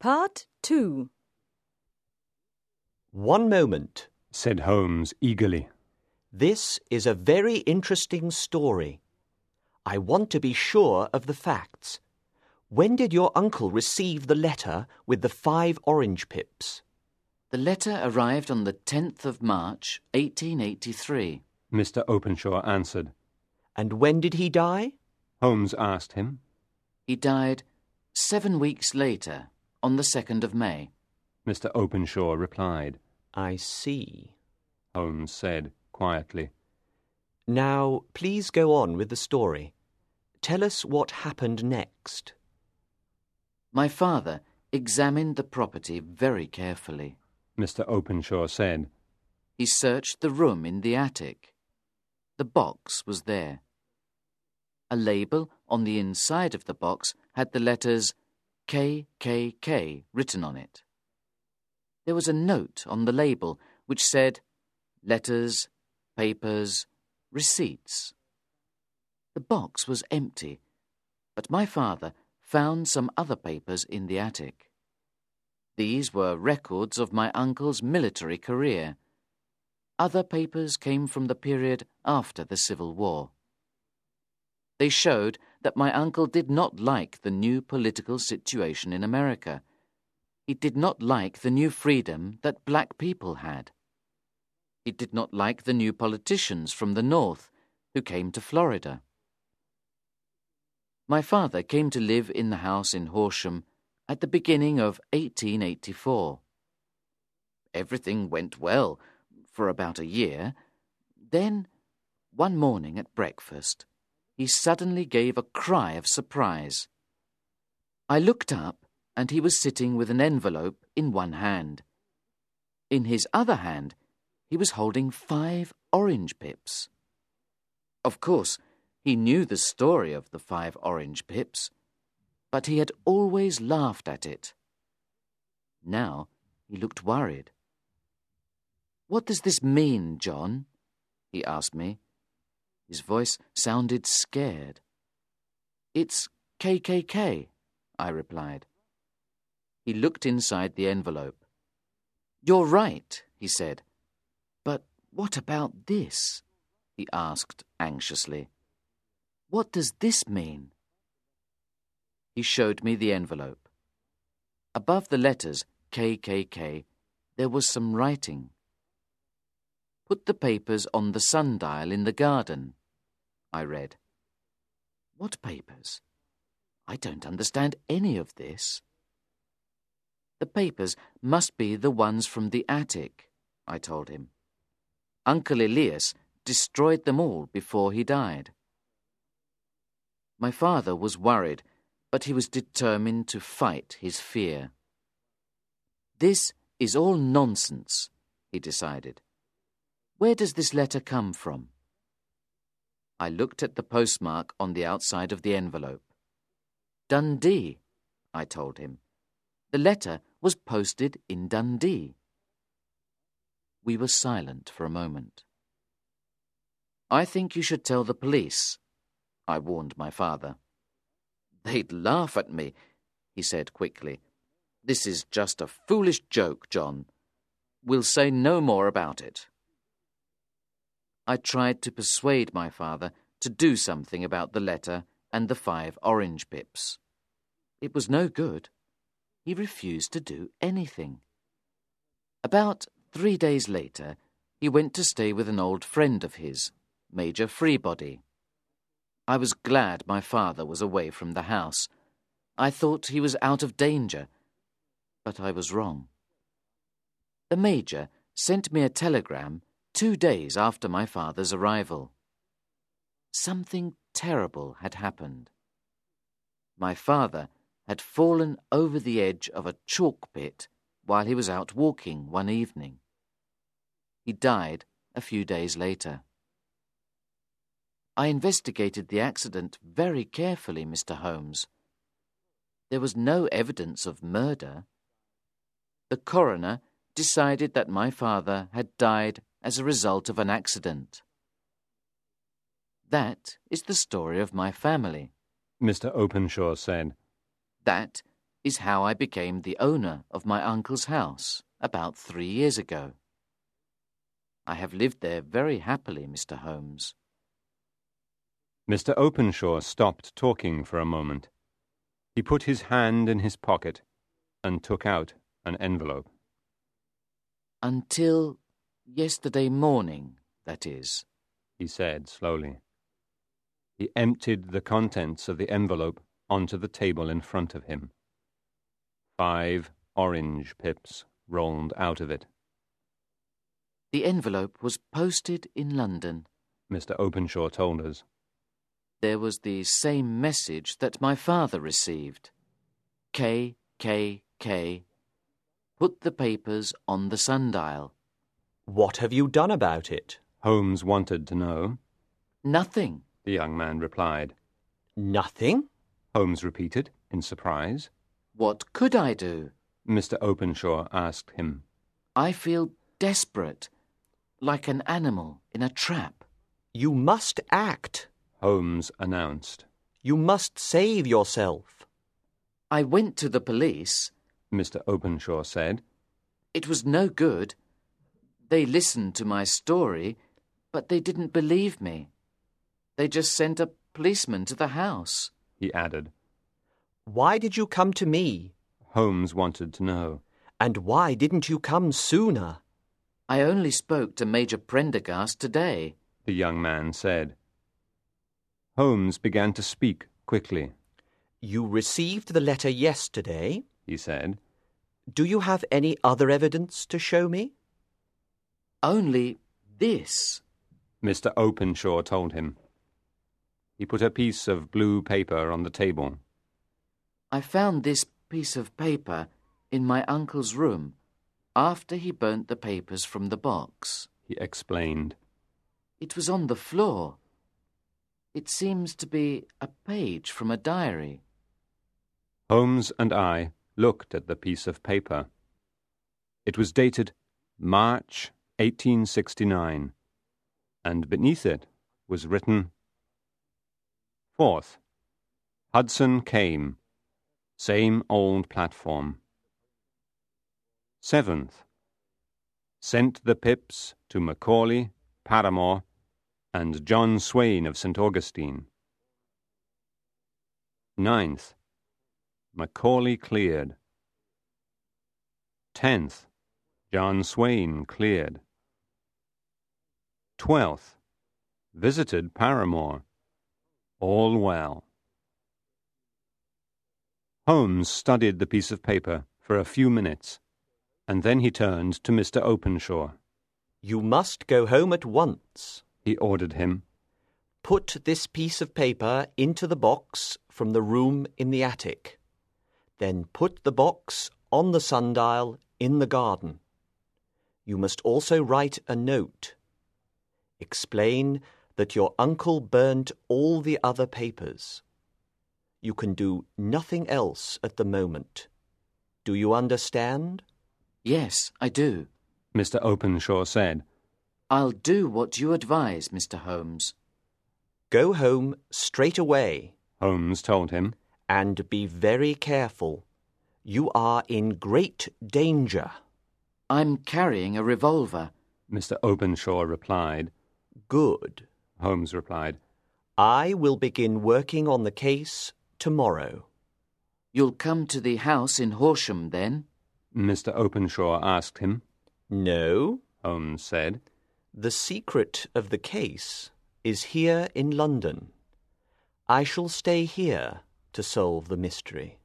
Part 2. "One moment," said Holmes eagerly. "This is a very interesting story. I want to be sure of the facts. When did your uncle receive the letter with the 5 orange pips?" The letter arrived on the 10th of March, 1883. Mr. Openshaw answered. "And when did he die?" Holmes asked him. He died 7 weeks later, on the 2nd of May. Mr. Openshaw replied. "I see," Holmes said quietly. "Now, please go on with the story. Tell us what happened next." My father examined the property very carefully. Mr. Openshaw said. He searched the room in the attic. The box was there. A label on the inside of the box had the letters KKK written on it. There was a note on the label which said, "Letters, papers, receipts." The box was empty, but my father found some other papers in the attic. These were records of my uncle's military career. Other papers came from the period after the Civil War. They showed that my uncle did not like the new political situation in America. He did not like the new freedom that black people had. He did not like the new politicians from the North who came to Florida. My father came to live in the house in Horsham at the beginning of 1884. Everything went well for about a year. Then, one morning at breakfast, he suddenly gave a cry of surprise. I looked up, and he was sitting with an envelope in one hand. In his other hand, he was holding 5 orange pips. Of course, he knew the story of the 5 orange pips, but he had always laughed at it. Now he looked worried. "What does this mean, John?" he asked me. His voice sounded scared. "It's KKK," I replied. He looked inside the envelope. "You're right," he said. "But what about this?" he asked anxiously. "What does this mean?" He showed me the envelope. Above the letters KKK, there was some writing. "Put the papers on the sundial in the garden," I read. What papers? I don't understand any of this. "The papers must be the ones from the attic," I told him. "Uncle Elias destroyed them all before he died." My father was worried, but he was determined to fight his fear. "This is all nonsense," he decided. "Where does this letter come from?" I looked at the postmark on the outside of the envelope. "Dundee," I told him. "The letter was posted in Dundee." We were silent for a moment. "I think you should tell the police," I warned my father. "They'd laugh at me," he said quickly. "This is just a foolish joke, John. We'll say no more about it." I tried to persuade my father to do something about the letter and the 5 orange pips. It was no good. He refused to do anything. About 3 days later, he went to stay with an old friend of his, Major Freebody. I was glad my father was away from the house. I thought he was out of danger, but I was wrong. The Major sent me a telegram 2 days after my father's arrival. Something terrible had happened. My father had fallen over the edge of a chalk pit while he was out walking one evening. He died a few days later. I investigated the accident very carefully, Mr. Holmes. There was no evidence of murder. The coroner decided that my father had died as a result of an accident. That is the story of my family. Mr. Openshaw said. That is how I became the owner of my uncle's house about 3 years ago. I have lived there very happily, Mr. Holmes. Mr. Openshaw stopped talking for a moment. He put his hand in his pocket and took out an envelope. Until yesterday morning, that is, he said slowly. He emptied the contents of the envelope onto the table in front of him. 5 orange pips rolled out of it. The envelope was posted in London, Mr. Openshaw told us. There was the same message that my father received. K, K, K. Put the papers on the sundial. What have you done about it? Holmes wanted to know. Nothing, The young man replied. Nothing? Holmes repeated, in surprise. What could I do? Mr. Openshaw asked him. I feel desperate, like an animal in a trap. You must act. Holmes announced. You must save yourself. I went to the police. Mr. Openshaw said. It was no good. They listened to my story, but they didn't believe me. They just sent a policeman to the house. He added. Why did you come to me? Holmes wanted to know. And why didn't you come sooner? I only spoke to Major Prendergast today. The young man said. Holmes began to speak quickly. You received the letter yesterday, he said. Do you have any other evidence to show me? Only this. Mr. Openshaw told him. He put a piece of blue paper on the table. I found this piece of paper in my uncle's room after he burnt the papers from the box, he explained. It was on the floor. It seems to be a page from a diary. Holmes and I looked at the piece of paper. It was dated March 1869, and beneath it was written, 4th, Hudson came, same old platform. 7th, sent the pips to Macaulay, Paramore, and John Swain of St. Augustine. 9th, Macaulay cleared. 10th, John Swain cleared. 12th, visited Paramore. All well. Holmes studied the piece of paper for a few minutes, and then he turned to Mr. Openshaw. You must go home at once, he ordered him. Put this piece of paper into the box from the room in the attic. Then put the box on the sundial in the garden. You must also write a note. Explain that your uncle burnt all the other papers. You can do nothing else at the moment. Do you understand? Yes, I do. Mr. Openshaw said. I'll do what you advise, Mr. Holmes. Go home straight away, Holmes told him. And be very careful. You are in great danger. I'm carrying a revolver. Mr. Openshaw replied. Good, Holmes replied. I will begin working on the case tomorrow. You'll come to the house in Horsham, then? Mr. Openshaw asked him. No, Holmes said. The secret of the case is here in London. I shall stay here to solve the mystery.